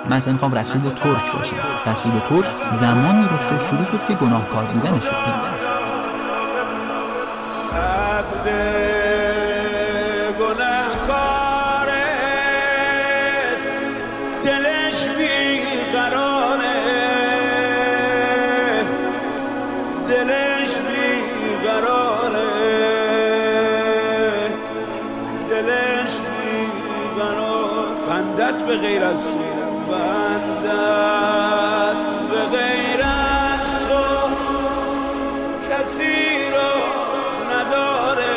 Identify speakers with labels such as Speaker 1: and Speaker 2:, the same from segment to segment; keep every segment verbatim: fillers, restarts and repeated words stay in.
Speaker 1: مثلا میخوام رسول ترک باشم. رسول ترک زمانی رو شروع شد که گناهکار بودنش شد.
Speaker 2: به غیر از تو بندت به غیر از تو کسی رو نداره.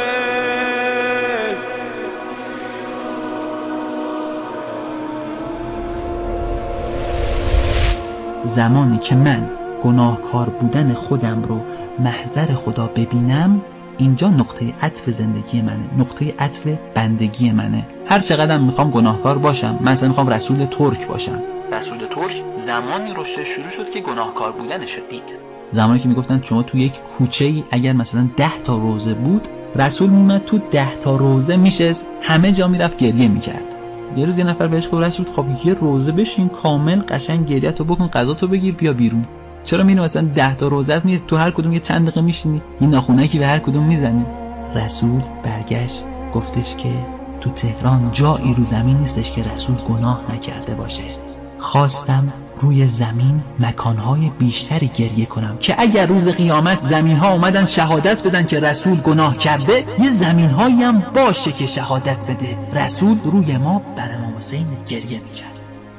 Speaker 1: زمانی که من گناهکار بودن خودم رو محضر خدا ببینم، اینجا نقطه عطف زندگی منه، نقطه عطف بندگی منه. هر چقدرم میخوام گناهکار باشم، مثلا میخوام رسول ترک باشم، رسول ترک زمانی رشد شروع شد که گناهکار بودنش دید. زمانی که میگفتن شما تو یک کوچه ای اگر مثلا ده تا روزه بود، رسول میومد تو ده تا روزه میشست، همه جا میرفت گریه میکرد. یه روز یه نفر بهش گفت رسول خب یه روزه بشین کامل قشنگ گریه‌تو بکن، غذاتو بگیر بیا بیرون. چرا میری مثلا ده تا روزت میری تو هر کدوم یه چند دقیقه میشینی یه ناخونکی به هر کدوم میزنی؟ رسول برگشت گفتش که تو تهران جایی رو زمین نیستش که رسول گناه نکرده باشه. خواستم روی زمین مکانهای بیشتری گریه کنم که اگر روز قیامت زمینها اومدن شهادت بدن که رسول گناه کرده، یه زمینهایی هم باشه که شهادت بده رسول روی ما بر امام حسین گریه میکرد.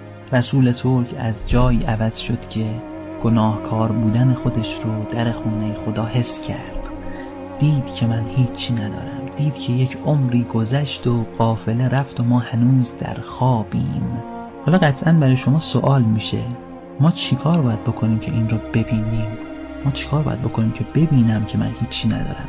Speaker 1: رسول ترک از جایی عوض شد که گناهکار بودن خودش رو در خونه خدا حس کرد. دید که من هیچی ندارم، دید که یک عمری گذشت و قافله رفت و ما هنوز در خوابیم. حالا قطعاً برای شما سوال میشه ما چیکار باید بکنیم که این رو ببینیم؟ ما چیکار باید بکنیم که ببینم که من هیچی ندارم؟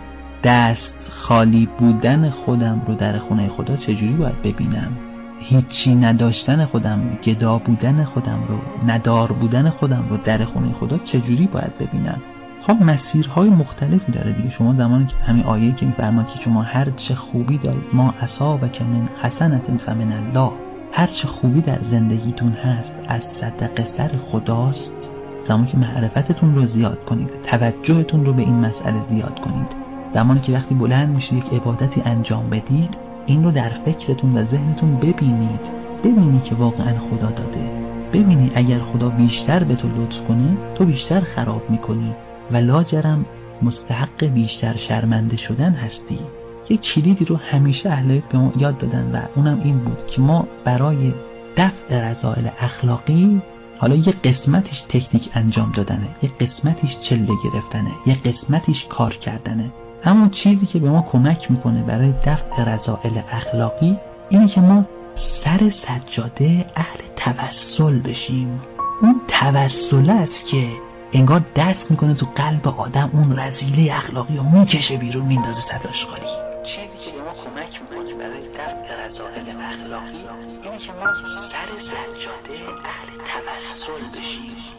Speaker 1: دست خالی بودن خودم رو در خونه خدا چجوری باید ببینم؟ هیچی نداشتن خودم رو، گدا بودن خودم رو، ندار بودن خودم رو در خونه خدا چجوری باید ببینم؟ خب مسیرهای مختلفی داره دیگه. شما زمانی که همین آیه‌ای که می‌فرماد که شما هر چه خوبی دارید ما اصابک من حسنة فمن الله، هر چه خوبی در زندگیتون هست از صدقه سر خداست. زمانی که معرفتتون رو زیاد کنید، توجهتون رو به این مسئله زیاد کنید، زمانی که وقتی بلند میشید یک عبادتی انجام بدید، این رو در فکرتون و ذهنتون ببینید، ببینی که واقعا خدا داده، ببینی اگر خدا بیشتر به تو لطف کنه تو بیشتر خراب میکنی و لاجرم مستحق بیشتر شرمنده شدن هستی. یک کلیدی رو همیشه اهل بیت به ما یاد دادن و اونم این بود که ما برای دفع رذائل اخلاقی، حالا یه قسمتیش تکنیک انجام دادنه، یه قسمتیش چله گرفتنه، یه قسمتیش کار کردنه، همون چیزی که به ما کمک میکنه برای دفع رذائل اخلاقی اینه که ما سر سجاده اهل توسل بشیم. اون توسل است که انگار دست میکنه تو قلب آدم اون رذیله اخلاقی رو میکشه بیرون، میندازه سرش خالی.
Speaker 3: چیزی که به ما کمک میکنه برای دفع رذائل اخلاقی اینه که ما سر سجاده اهل توسل بشیم.